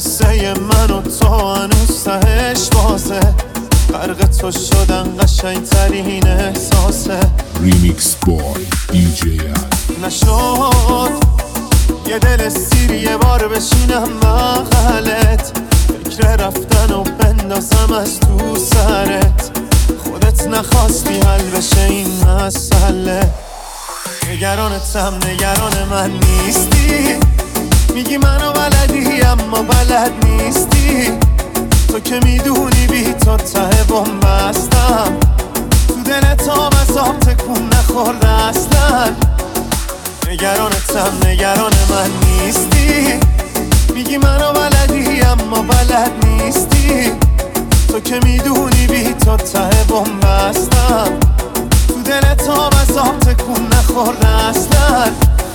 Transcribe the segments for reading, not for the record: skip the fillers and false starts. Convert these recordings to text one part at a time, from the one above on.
قصه من و تو هنوز تهش بازه، غرق تو شدن قشنگ ترین احساسه. ریمیکس بای DJ نشد یه دل سیر یه بار بشینم بغلت، فکر رفتن و بندازم از تو سرت. خودت نخواستی حل بشه این مسئله، نگرانتم نگران من نیستی. میگی منو بلدی اما بلد نیستی. تو که میدونی بی تو ته بومبستم، تو دلت آب از آب تکون نخورده اصلا. نگرانتم نگران من نیستی. میگی منو بلدی اما بلد نیستی. تو که میدونی بی تو ته بومبستم، تو دلت آب از آب تکون نخورده اصلا.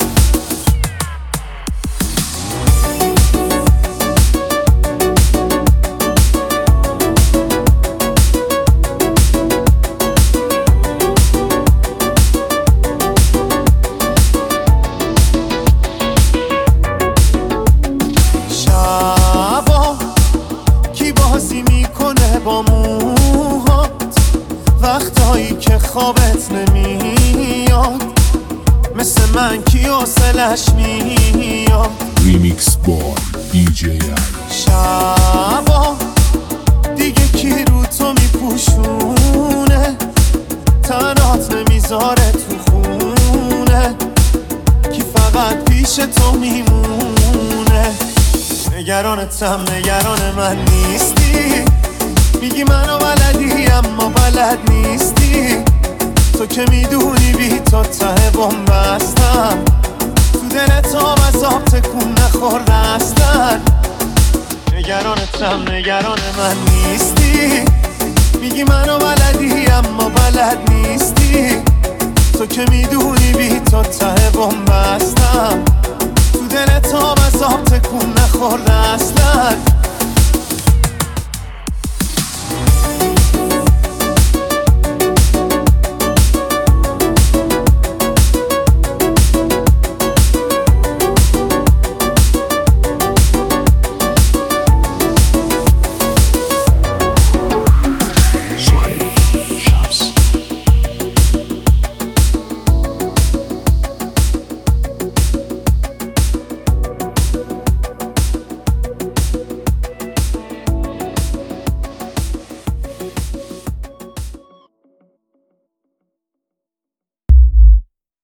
با موهات وقتایی که خوابت نمیاد، مثل من کی حوصلش میاد. ریمیکس بای DJ شبا دیگه کی رو تو میپوشونه، تنات نمیذاره تو خونه، کی فقط پیش تو میمونه. نگرانتم نگران من نیستی. میگی منو بلدی اما بلد نیستی. تو که میدونی بی تو ته بومبستم، تو دلت آب از آب تکون نخورده اصلا. نگرانتم نگران من نیستی. میگی منو بلدی اما بلد نیستی.